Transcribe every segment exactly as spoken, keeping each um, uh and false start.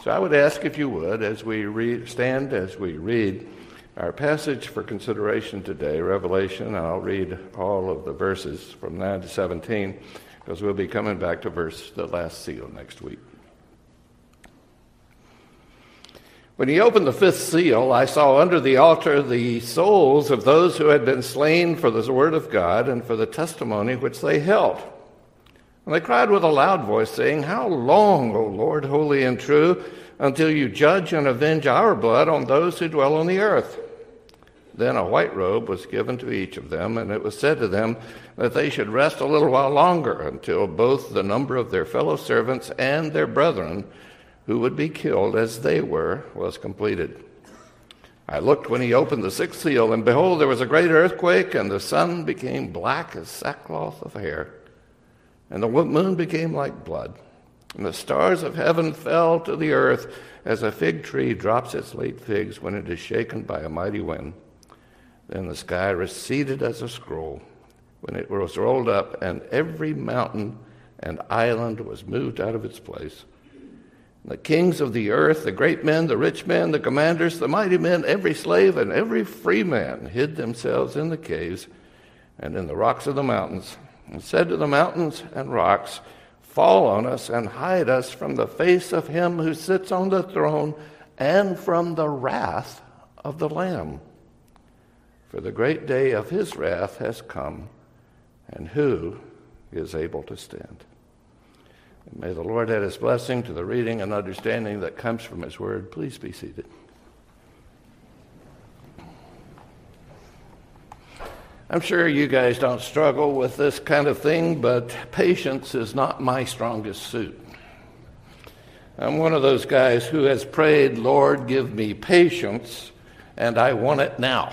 So I would ask if you would, as we read, stand as we read our passage for consideration today, Revelation, and I'll read all of the verses from nine to seventeen, because we'll be coming back to verse the last seal next week. When he opened the fifth seal, I saw under the altar the souls of those who had been slain for the word of God and for the testimony which they held. And they cried with a loud voice, saying, How long, O Lord, holy and true, until you judge and avenge our blood on those who dwell on the earth? Then a white robe was given to each of them, and it was said to them that they should rest a little while longer, until both the number of their fellow servants and their brethren who would be killed as they were, was completed. I looked when he opened the sixth seal, and behold, there was a great earthquake, and the sun became black as sackcloth of hair, and the moon became like blood, and the stars of heaven fell to the earth as a fig tree drops its late figs when it is shaken by a mighty wind. Then the sky receded as a scroll when it was rolled up, and every mountain and island was moved out of its place. The kings of the earth, the great men, the rich men, the commanders, the mighty men, every slave and every free man hid themselves in the caves and in the rocks of the mountains, and said to the mountains and rocks, Fall on us and hide us from the face of him who sits on the throne and from the wrath of the Lamb. For the great day of his wrath has come, and who is able to stand? And may the Lord add his blessing to the reading and understanding that comes from his word. Please be seated. I'm sure you guys don't struggle with this kind of thing, but patience is not my strongest suit. I'm one of those guys who has prayed, Lord, give me patience, and I want it now.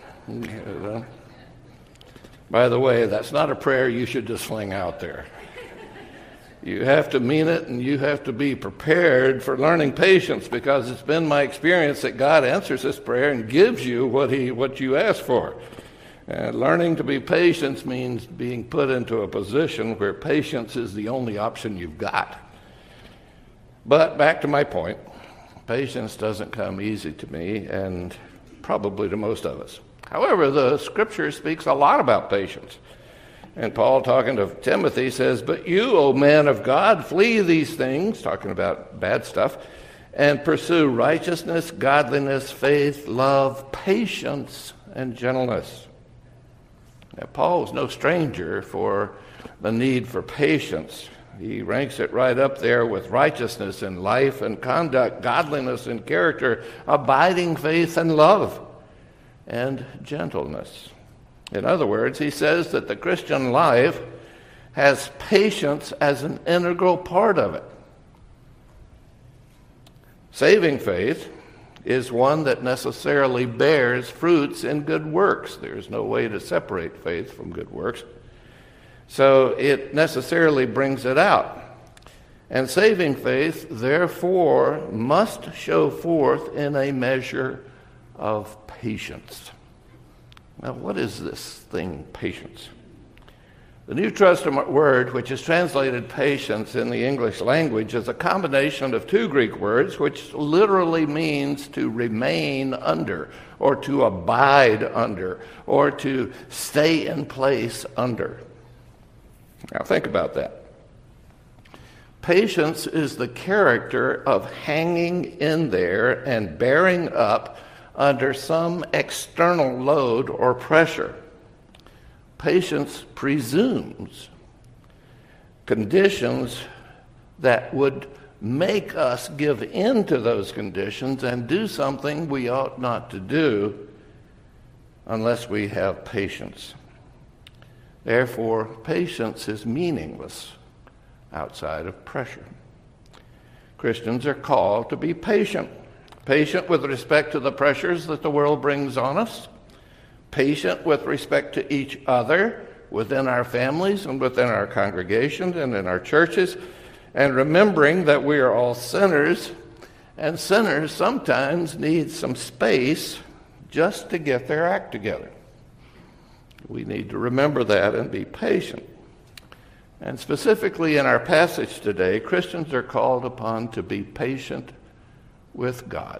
By the way, that's not a prayer you should just fling out there. You have to mean it, and you have to be prepared for learning patience, because it's been my experience that God answers this prayer and gives you what he what you ask for. And learning to be patient means being put into a position where patience is the only option you've got. But back to my point, patience doesn't come easy to me, and probably to most of us. However, the Scripture speaks a lot about patience. And Paul, talking to Timothy, says, But you, O man of God, flee these things, talking about bad stuff, and pursue righteousness, godliness, faith, love, patience, and gentleness. Now, Paul was no stranger for the need for patience. He ranks it right up there with righteousness in life and conduct, godliness and character, abiding faith and love, and gentleness. In other words, he says that the Christian life has patience as an integral part of it. Saving faith is one that necessarily bears fruits in good works. There's no way to separate faith from good works. So it necessarily brings it out. And saving faith, therefore, must show forth in a measure of patience. Now, what is this thing, patience? The New Testament word, which is translated patience in the English language, is a combination of two Greek words, which literally means to remain under, or to abide under, or to stay in place under. Now, think about that. Patience is the character of hanging in there and bearing up under some external load or pressure. Patience presumes conditions that would make us give in to those conditions and do something we ought not to do unless we have patience. Therefore, patience is meaningless outside of pressure. Christians are called to be patient. Patient with respect to the pressures that the world brings on us. Patient with respect to each other within our families and within our congregations and in our churches. And remembering that we are all sinners, and sinners sometimes need some space just to get their act together. We need to remember that and be patient. And specifically in our passage today, Christians are called upon to be patient with God.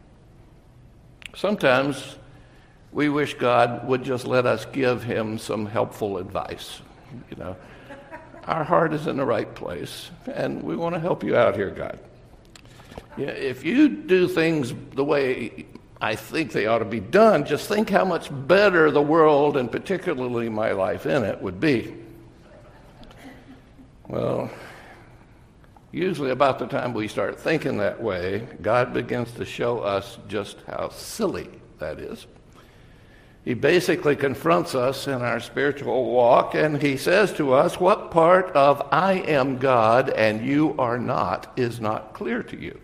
Sometimes we wish God would just let us give him some helpful advice. You know, our heart is in the right place, and we want to help you out here, God. Yeah, if you do things the way I think they ought to be done, just think how much better the world, and particularly my life in it, would be. Well, usually about the time we start thinking that way, God begins to show us just how silly that is. He basically confronts us in our spiritual walk, and he says to us, what part of I am God and you are not is not clear to you?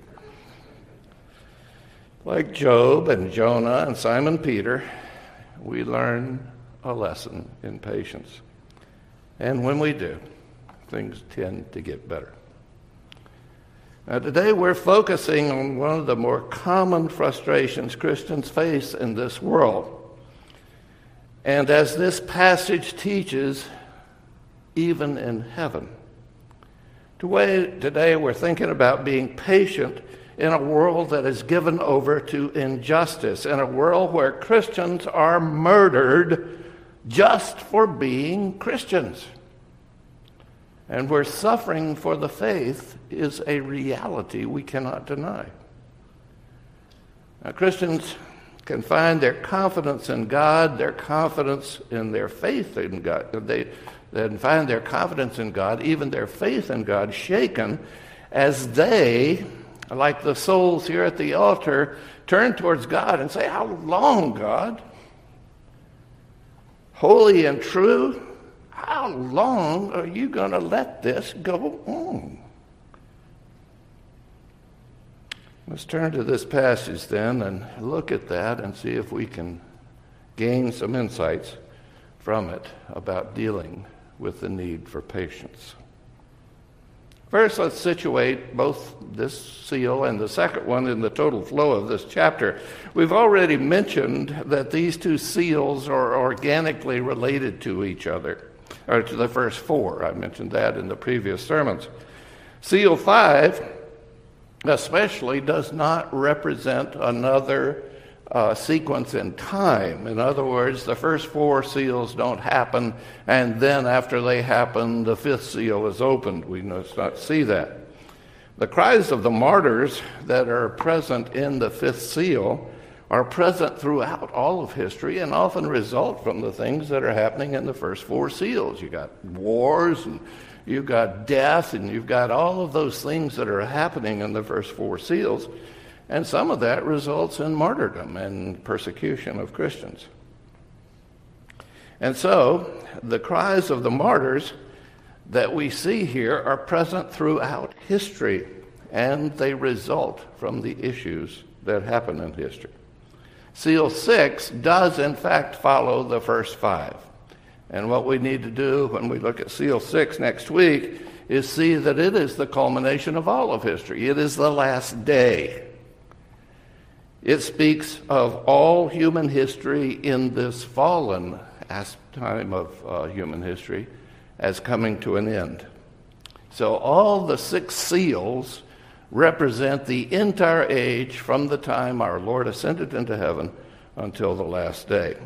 Like Job and Jonah and Simon Peter, we learn a lesson in patience. And when we do, things tend to get better. Now, today we're focusing on one of the more common frustrations Christians face in this world. And as this passage teaches, even in heaven. Today we're thinking about being patient in a world that is given over to injustice, in a world where Christians are murdered just for being Christians, and where suffering for the faith is a reality we cannot deny. Now, Christians can find their confidence in God, their confidence in their faith in God. They, they can find their confidence in God, even their faith in God, shaken as they, like the souls here at the altar, turn towards God and say, how long, God? Holy and true, how long are you going to let this go on? Let's turn to this passage then and look at that and see if we can gain some insights from it about dealing with the need for patience. First, let's situate both this seal and the second one in the total flow of this chapter. We've already mentioned that these two seals are organically related to each other, or to the first four. I mentioned that in the previous sermons. Seal five especially does not represent another uh, sequence in time. In other words, the first four seals don't happen, and then after they happen, the fifth seal is opened. We must not see that. The cries of the martyrs that are present in the fifth seal are present throughout all of history and often result from the things that are happening in the first four seals. You got wars, and you've got death, and you've got all of those things that are happening in the first four seals. And some of that results in martyrdom and persecution of Christians. And so, the cries of the martyrs that we see here are present throughout history, and they result from the issues that happen in history. Seal six does, in fact, follow the first five. And what we need to do when we look at Seal six next week is see that it is the culmination of all of history. It is the last day. It speaks of all human history in this fallen time of uh, human history as coming to an end. So all the six seals represent the entire age from the time our Lord ascended into heaven until the last day.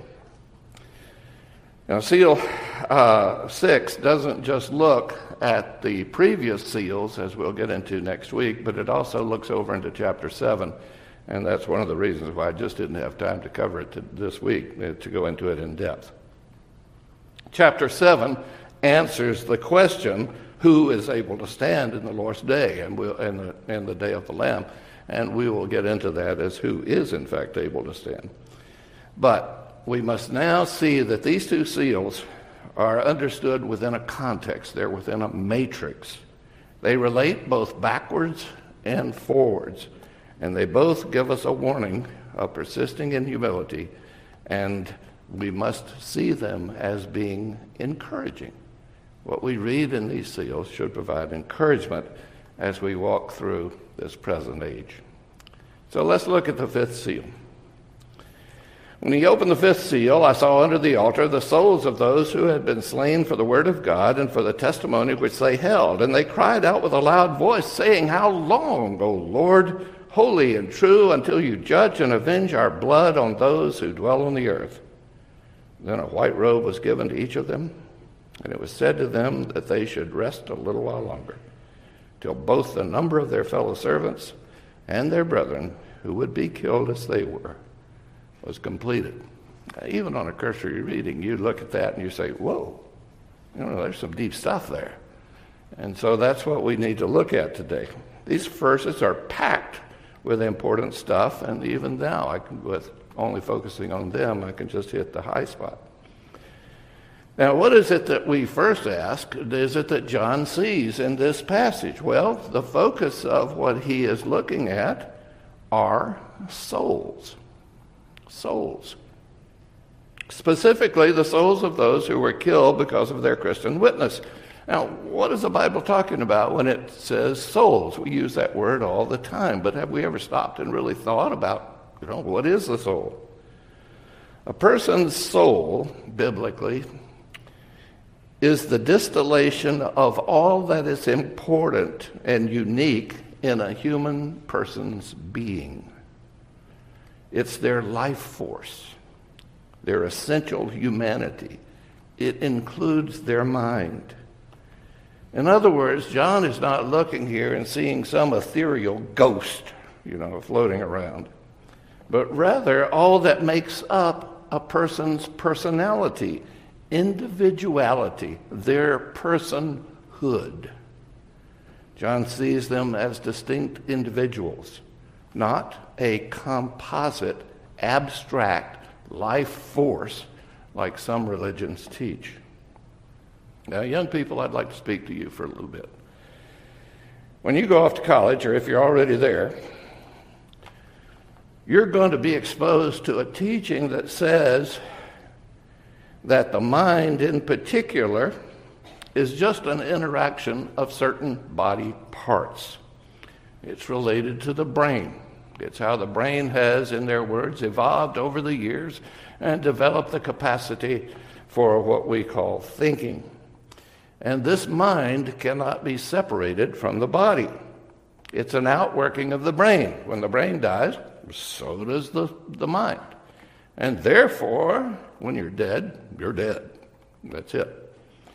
Now, seal uh, six doesn't just look at the previous seals, as we'll get into next week, but it also looks over into chapter seven, and that's one of the reasons why I just didn't have time to cover it to, this week, uh, to go into it in depth. Chapter seven answers the question, who is able to stand in the Lord's day and, we'll, and, the, and the day of the Lamb, and we will get into that as who is, in fact, able to stand. But we must now see that these two seals are understood within a context. They're within a matrix. They relate both backwards and forwards, and they both give us a warning of persisting in humility, and we must see them as being encouraging. What we read in these seals should provide encouragement as we walk through this present age. So let's look at the fifth seal. When he opened the fifth seal, I saw under the altar the souls of those who had been slain for the word of God and for the testimony which they held. And they cried out with a loud voice, saying, "How long, O Lord, holy and true until you judge and avenge our blood on those who dwell on the earth." Then a white robe was given to each of them, and it was said to them that they should rest a little while longer, till both the number of their fellow servants and their brethren, who would be killed as they were, was completed. Now, even on a cursory reading, you look at that and you say, whoa, you know, there's some deep stuff there. And so that's what we need to look at today. These verses are packed with important stuff, and even now, I can, with only focusing on them, I can just hit the high spot. Now, what is it that we first ask? Is it that John sees in this passage? Well, the focus of what he is looking at are souls. Souls. Specifically, the souls of those who were killed because of their Christian witness. Now, what is the Bible talking about when it says souls? We use that word all the time, but have we ever stopped and really thought about, you know, what is the soul? A person's soul, biblically, is the distillation of all that is important and unique in a human person's being. It's their life force, their essential humanity. It includes their mind. In other words, John is not looking here and seeing some ethereal ghost, you know, floating around, but rather all that makes up a person's personality, individuality, their personhood. John sees them as distinct individuals, not a composite, abstract life force like some religions teach. Now, young people, I'd like to speak to you for a little bit. When you go off to college, or if you're already there, you're going to be exposed to a teaching that says that the mind in particular is just an interaction of certain body parts. It's related to the brain. It's how the brain has, in their words, evolved over the years and developed the capacity for what we call thinking. And this mind cannot be separated from the body. It's an outworking of the brain. When the brain dies, so does the, the mind. And therefore, when you're dead, you're dead. That's it.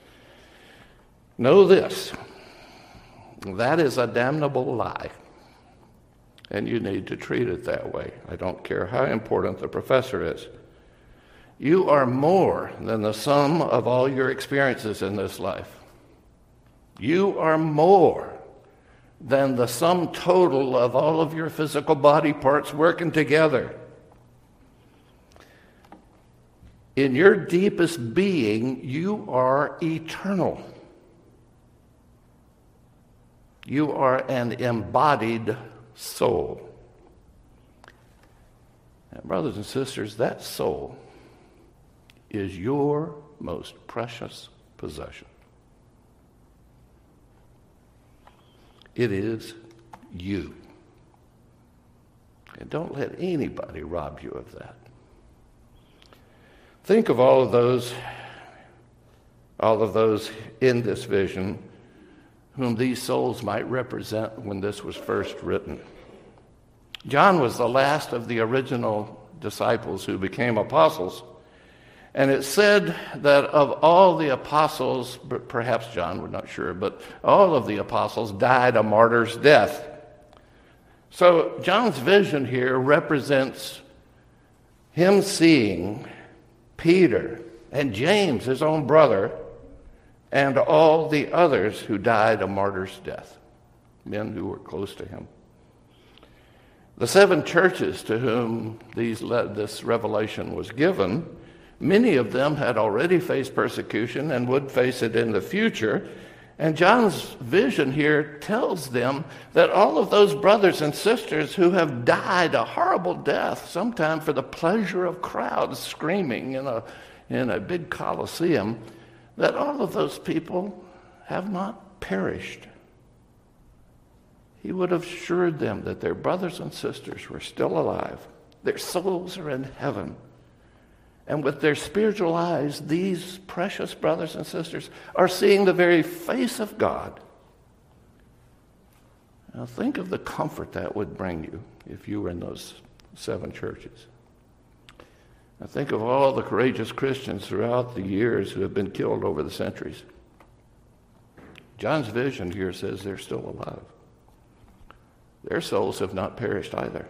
Know this. That is a damnable lie. And you need to treat it that way. I don't care how important the professor is. You are more than the sum of all your experiences in this life. You are more than the sum total of all of your physical body parts working together. In your deepest being, you are eternal. You are an embodied soul. And brothers and sisters, that soul is your most precious possession. It is you. And don't let anybody rob you of that. Think of all of those, all of those in this vision whom these souls might represent when this was first written. John was the last of the original disciples who became apostles. And it said that of all the apostles, perhaps John, we're not sure, but all of the apostles died a martyr's death. So John's vision here represents him seeing Peter and James, his own brother, and all the others who died a martyr's death, men who were close to him. The seven churches to whom these this revelation was given, many of them had already faced persecution and would face it in the future. And John's vision here tells them that all of those brothers and sisters who have died a horrible death, sometime for the pleasure of crowds screaming in a, in a big coliseum, that all of those people have not perished. He would have assured them that their brothers and sisters were still alive. Their souls are in heaven. And with their spiritual eyes, these precious brothers and sisters are seeing the very face of God. Now think of the comfort that would bring you if you were in those seven churches. Now think of all the courageous Christians throughout the years who have been killed over the centuries. John's vision here says they're still alive. Their souls have not perished either.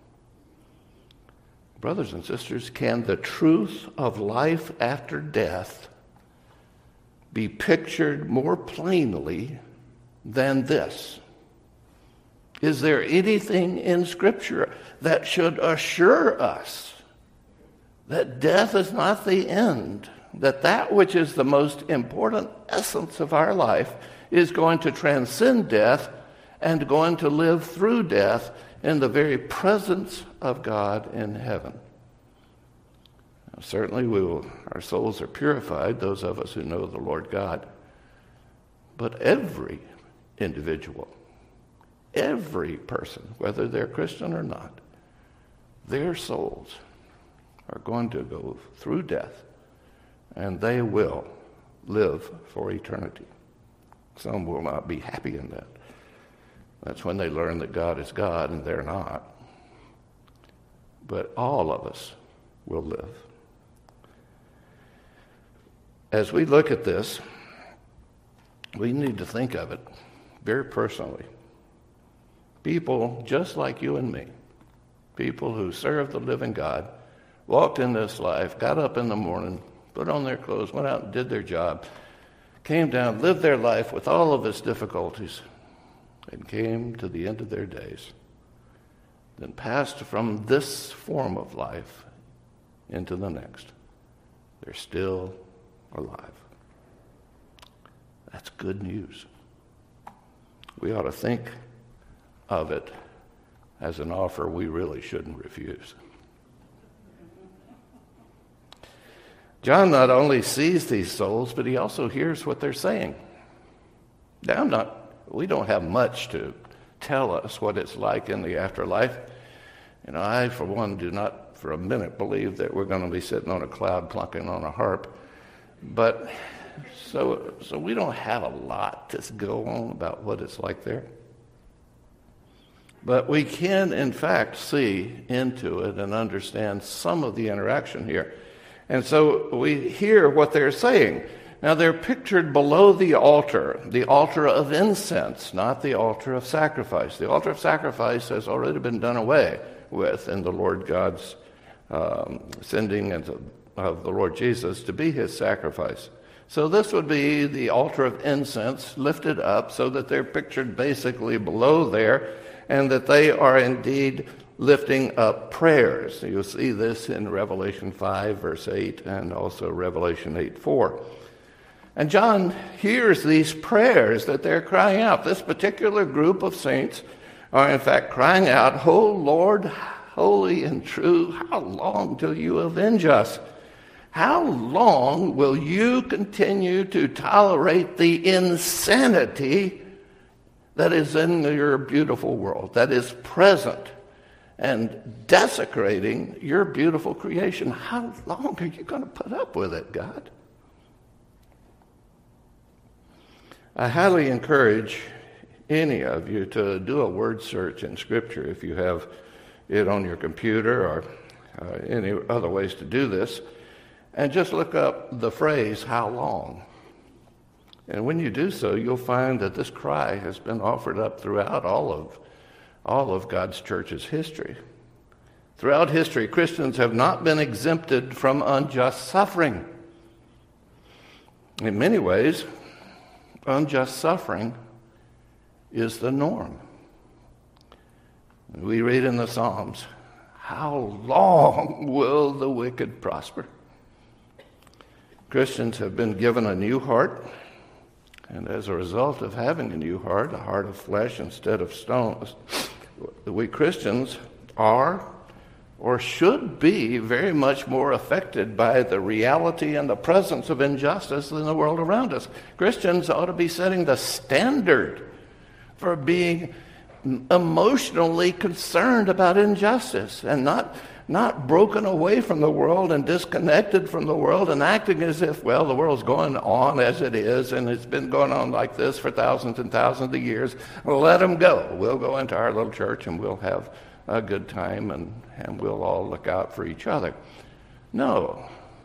Brothers and sisters, can the truth of life after death be pictured more plainly than this? Is there anything in Scripture that should assure us that death is not the end, that that which is the most important essence of our life is going to transcend death and going to live through death in the very presence of God in heaven? Now, certainly we will, our souls are purified, those of us who know the Lord God. But every individual, every person, whether they're Christian or not, their souls are going to go through death, and they will live for eternity. Some will not be happy in that. That's when they learn that God is God and they're not. But all of us will live. As we look at this, we need to think of it very personally. People just like you and me, people who serve the living God, walked in this life, got up in the morning, put on their clothes, went out and did their job, came down, lived their life with all of its difficulties, and came to the end of their days, then passed from this form of life into the next. They're still alive. That's good news. We ought to think of it as an offer we really shouldn't refuse. John not only sees these souls, but he also hears what they're saying. Now, I'm not We don't have much to tell us what it's like in the afterlife. You know, I, for one, do not for a minute believe that we're going to be sitting on a cloud plucking on a harp. But so, so we don't have a lot to go on about what it's like there. But we can, in fact, see into it and understand some of the interaction here. And so we hear what they're saying. Now, they're pictured below the altar, the altar of incense, not the altar of sacrifice. The altar of sacrifice has already been done away with in the Lord God's um, sending of the Lord Jesus to be his sacrifice. So this would be the altar of incense lifted up so that they're pictured basically below there, and that they are indeed lifting up prayers. You'll see this in Revelation five, verse eight, and also Revelation eight, four. And John hears these prayers that they're crying out. This particular group of saints are in fact crying out, "O Lord, holy and true, how long till you avenge us? How long will you continue to tolerate the insanity that is in your beautiful world, that is present and desecrating your beautiful creation? How long are you going to put up with it, God?" I highly encourage any of you to do a word search in Scripture if you have it on your computer or uh, any other ways to do this, and just look up the phrase, "how long?" And when you do so, you'll find that this cry has been offered up throughout all of, all of God's church's history. Throughout history, Christians have not been exempted from unjust suffering. In many ways, unjust suffering is the norm. We read in the Psalms, "How long will the wicked prosper?" Christians have been given a new heart, and as a result of having a new heart, a heart of flesh instead of stones, we Christians are or should be very much more affected by the reality and the presence of injustice than the world around us. Christians ought to be setting the standard for being emotionally concerned about injustice and not not broken away from the world and disconnected from the world and acting as if, well, the world's going on as it is and it's been going on like this for thousands and thousands of years. Well, let them go. We'll go into our little church and we'll have a good time and, and we'll all look out for each other. No.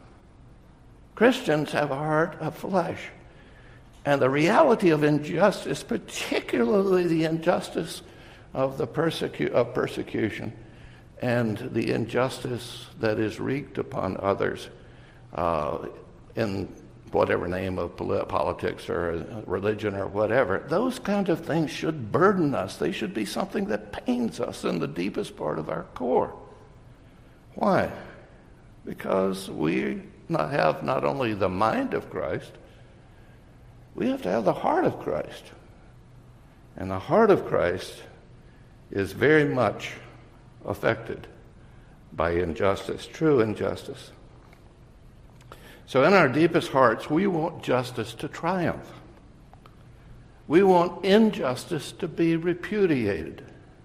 Christians have a heart of flesh. And the reality of injustice, particularly the injustice of the persecu- of persecution and the injustice that is wreaked upon others uh, in whatever name of polit- politics or religion or whatever, those kind of things should burden us. They should be something that pains us in the deepest part of our core. Why? Because we not have not only the mind of Christ, we have to have the heart of Christ. And the heart of Christ is very much affected by injustice, true injustice. So in our deepest hearts, we want justice to triumph. We want injustice to be repudiated.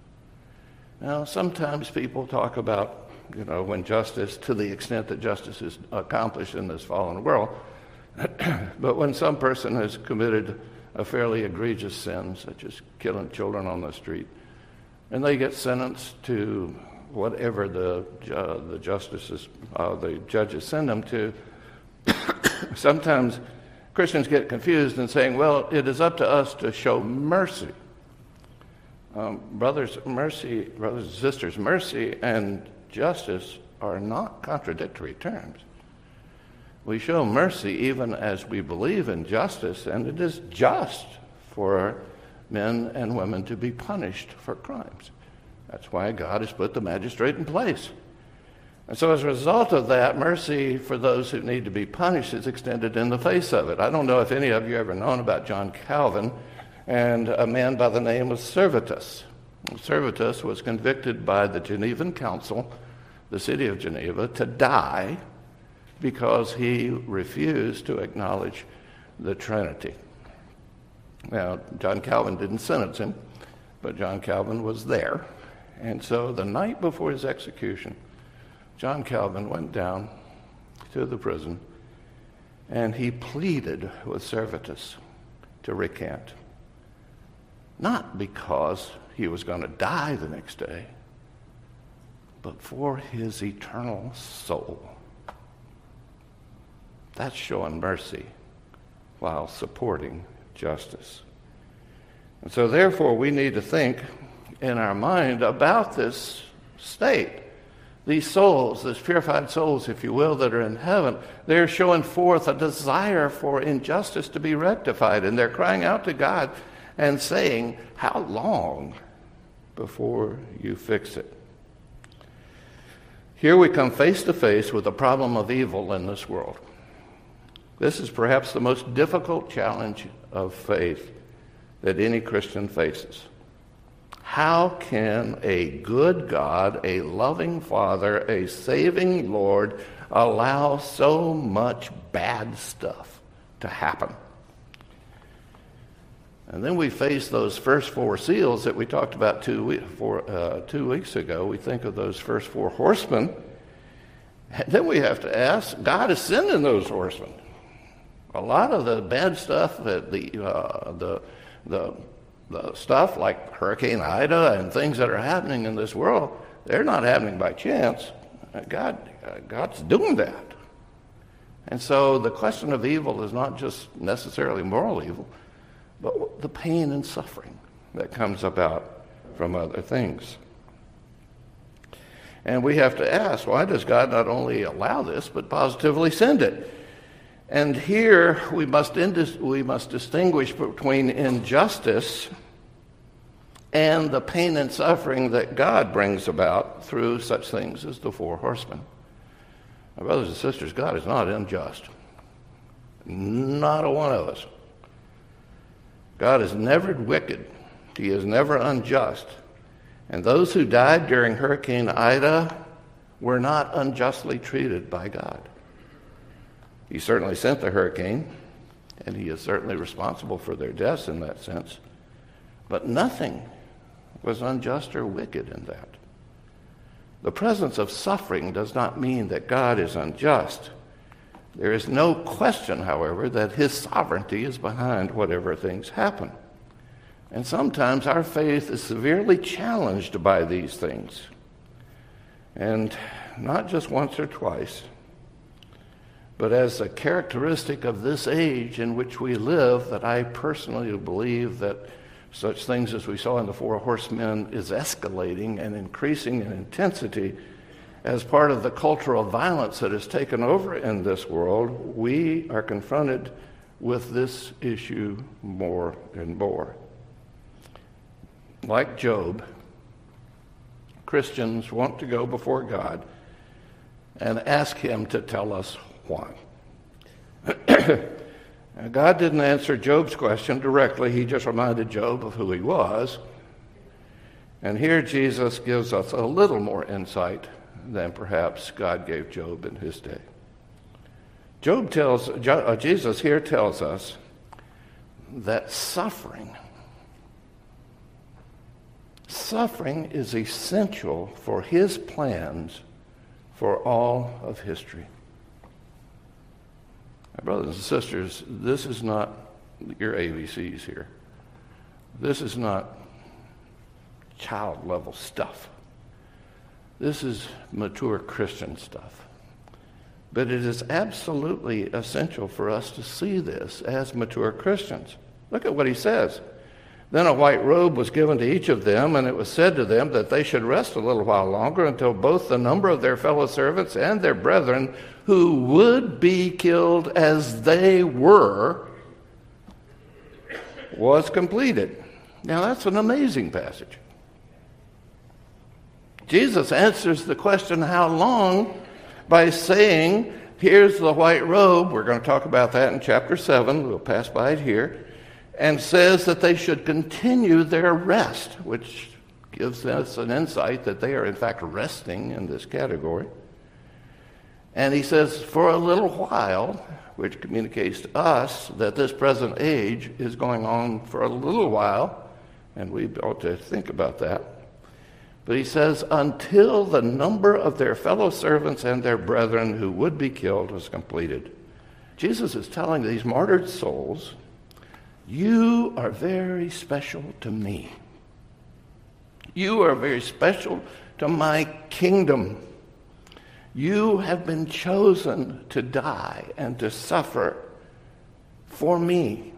Now, sometimes people talk about, you know, when justice, to the extent that justice is accomplished in this fallen world, but when some person has committed a fairly egregious sin, such as killing children on the street, and they get sentenced to whatever the uh, the justices, uh, the judges send them to, sometimes Christians get confused in saying, well, it is up to us to show mercy. Um, brothers, mercy, brothers and sisters, mercy and justice are not contradictory terms. We show mercy even as we believe in justice, and it is just for men and women to be punished for crimes. That's why God has put the magistrate in place. And so as a result of that, mercy for those who need to be punished is extended in the face of it. I don't know if any of you ever known about John Calvin and a man by the name of Servetus. Servetus was convicted by the Genevan Council, the city of Geneva, to die because he refused to acknowledge the Trinity. Now, John Calvin didn't sentence him, but John Calvin was there. And so the night before his execution, John Calvin went down to the prison and he pleaded with Servetus to recant. Not because he was going to die the next day, but for his eternal soul. That's showing mercy while supporting justice. And so therefore we need to think in our mind about this state. These souls, these purified souls, if you will, that are in heaven, they're showing forth a desire for injustice to be rectified, and they're crying out to God and saying, how long before you fix it? Here we come face to face with the problem of evil in this world. This is perhaps the most difficult challenge of faith that any Christian faces. How can a good God, a loving Father, a saving Lord allow so much bad stuff to happen? And then we face those first four seals that we talked about two, four, uh, two weeks ago. We think of those first four horsemen. And then we have to ask, God is sending those horsemen. A lot of the bad stuff, that the, uh, the, the, the stuff like Hurricane Ida and things that are happening in this world, they're not happening by chance. God, uh, God's doing that. And so the question of evil is not just necessarily moral evil, but the pain and suffering that comes about from other things. And we have to ask, why does God not only allow this, but positively send it? And here we must, indis- we must distinguish between injustice and the pain and suffering that God brings about through such things as the four horsemen. My brothers and sisters, God is not unjust. Not a one of us. God is never wicked. He is never unjust. And those who died during Hurricane Ida were not unjustly treated by God. He certainly sent the hurricane, and he is certainly responsible for their deaths in that sense. But nothing was unjust or wicked in that. The presence of suffering does not mean that God is unjust. There is no question, however, that his sovereignty is behind whatever things happen. And sometimes our faith is severely challenged by these things. And not just once or twice, but as a characteristic of this age in which we live, that I personally believe that such things as we saw in the Four Horsemen is escalating and increasing in intensity as part of the cultural violence that has taken over in this world. We are confronted with this issue more and more. Like Job, Christians want to go before God and ask him to tell us why. God didn't answer Job's question directly. He just reminded Job of who he was. And here Jesus gives us a little more insight than perhaps God gave Job in his day. Job tells, uh, Jesus here tells us that suffering, suffering is essential for his plans for all of history. My brothers and sisters, this is not your A B Cs here. This is not child level stuff. This is mature Christian stuff. But it is absolutely essential for us to see this as mature Christians. Look at what he says. Then a white robe was given to each of them, and it was said to them that they should rest a little while longer until both the number of their fellow servants and their brethren who would be killed as they were was completed. Now that's an amazing passage. Jesus answers the question, how long, by saying, here's the white robe. We're going to talk about that in chapter seven. We'll pass by it here. And says that they should continue their rest, which gives us an insight that they are in fact resting in this category. And he says, for a little while, which communicates to us that this present age is going on for a little while, and we ought to think about that. But he says, until the number of their fellow servants and their brethren who would be killed was completed. Jesus is telling these martyred souls, you are very special to me. You are very special to my kingdom. You have been chosen to die and to suffer for me.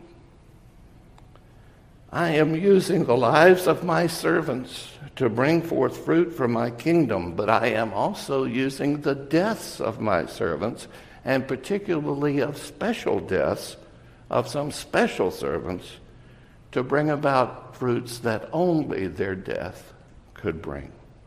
I am using the lives of my servants to bring forth fruit for my kingdom, but I am also using the deaths of my servants, and particularly of special deaths of some special servants, to bring about fruits that only their death could bring.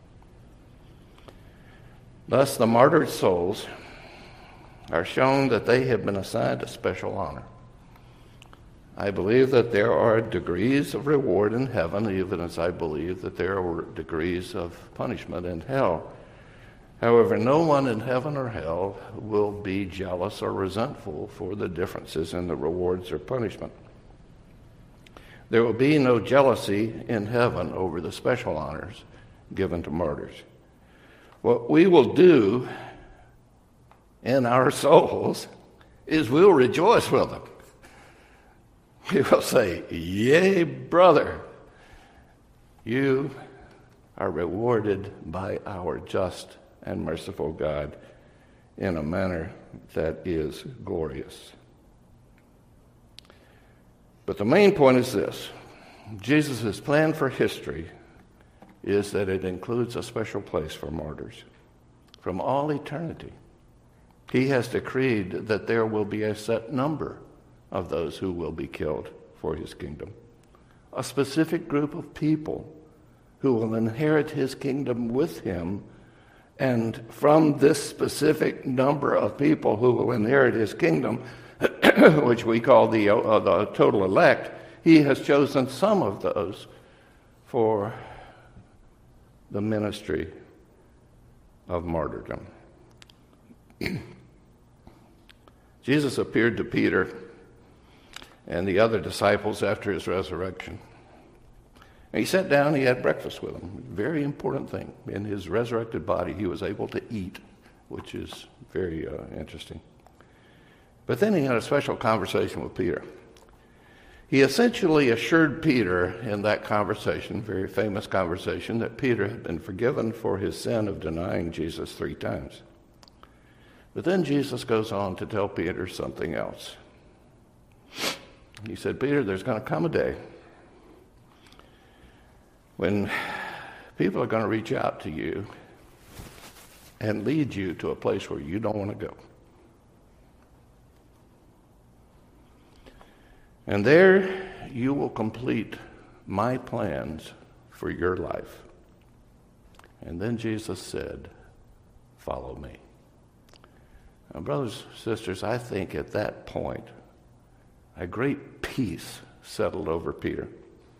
Thus, the martyred souls are shown that they have been assigned a special honor. I believe that there are degrees of reward in heaven, even as I believe that there are degrees of punishment in hell. However, no one in heaven or hell will be jealous or resentful for the differences in the rewards or punishment. There will be no jealousy in heaven over the special honors given to martyrs. What we will do in our souls is we'll rejoice with them. We will say, yea, brother, you are rewarded by our just and merciful God in a manner that is glorious. But the main point is this. Jesus' plan for history is that it includes a special place for martyrs. From all eternity, he has decreed that there will be a set number of those who will be killed for his kingdom. A specific group of people who will inherit his kingdom with him. And from this specific number of people who will inherit his kingdom, which we call the, uh, the total elect, he has chosen some of those for the ministry of martyrdom. Jesus appeared to Peter and the other disciples after his resurrection. And he sat down, he had breakfast with them. Very important thing. In his resurrected body, he was able to eat, which is very uh, interesting. But then he had a special conversation with Peter. He essentially assured Peter in that conversation, very famous conversation, that Peter had been forgiven for his sin of denying Jesus three times. But then Jesus goes on to tell Peter something else. He said, Peter, there's going to come a day when people are going to reach out to you and lead you to a place where you don't want to go. And there you will complete my plans for your life. And then Jesus said, follow me. Now, brothers and sisters, I think at that point, a great peace settled over Peter.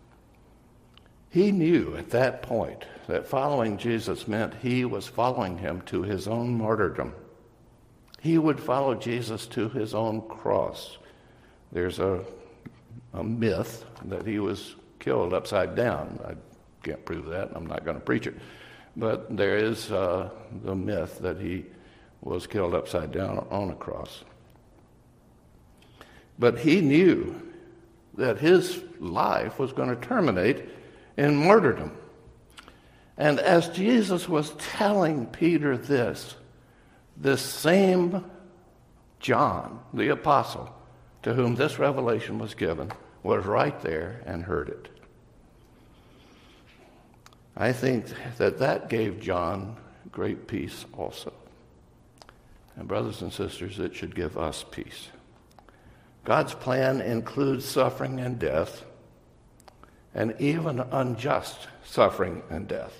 He knew at that point that following Jesus meant he was following him to his own martyrdom. He would follow Jesus to his own cross. There's a, a myth that he was killed upside down. I can't prove that. I'm not going to preach it. But there is uh, the myth that he was killed upside down on a cross. But he knew that his life was going to terminate in martyrdom. And as Jesus was telling Peter this, this same John, the apostle, to whom this revelation was given, was right there and heard it. I think that that gave John great peace also. And brothers and sisters, it should give us peace. God's plan includes suffering and death, and even unjust suffering and death.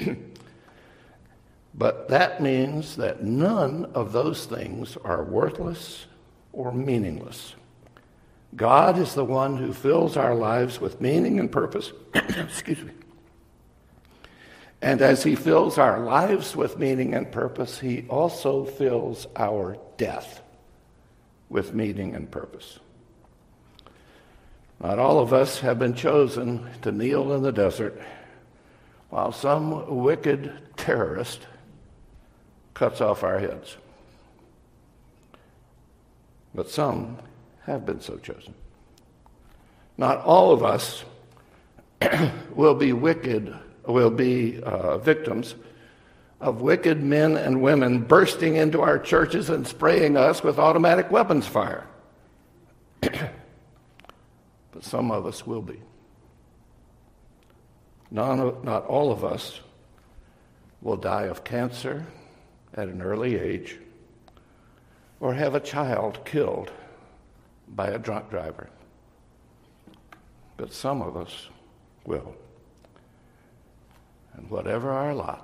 But that means that none of those things are worthless or meaningless. God is the one who fills our lives with meaning and purpose. Excuse me. And as he fills our lives with meaning and purpose, he also fills our death with meaning and purpose. Not all of us have been chosen to kneel in the desert while some wicked terrorist cuts off our heads. But some have been so chosen. Not all of us will be wicked, will be uh, victims of wicked men and women bursting into our churches and spraying us with automatic weapons fire. But some of us will be. Not, not all of us will die of cancer at an early age or have a child killed by a drunk driver. But some of us will. And whatever our lot,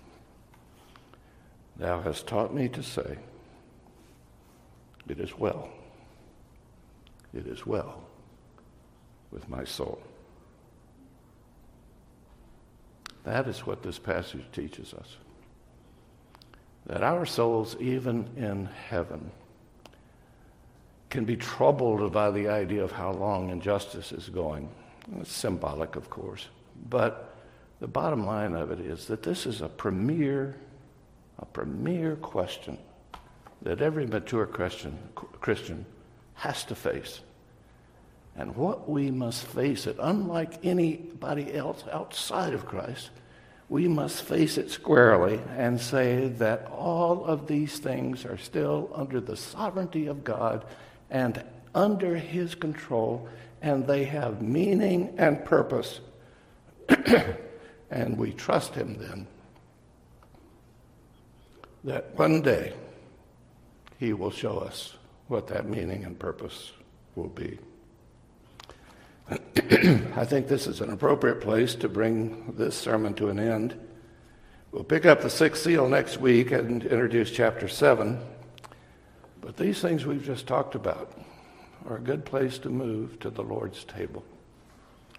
thou hast taught me to say, it is well. It is well with my soul. That is what this passage teaches us. That our souls, even in heaven, can be troubled by the idea of how long injustice is going. It's symbolic, of course. But the bottom line of it is that this is a premier, a premier question that every mature Christian, Christian has to face. And what we must face it, unlike anybody else outside of Christ, we must face it squarely and say that all of these things are still under the sovereignty of God and under his control, and they have meaning and purpose. And we trust him then that one day he will show us what that meaning and purpose will be. I think this is an appropriate place to bring this sermon to an end. We'll pick up the sixth seal next week and introduce chapter seven. But these things we've just talked about are a good place to move to the Lord's table.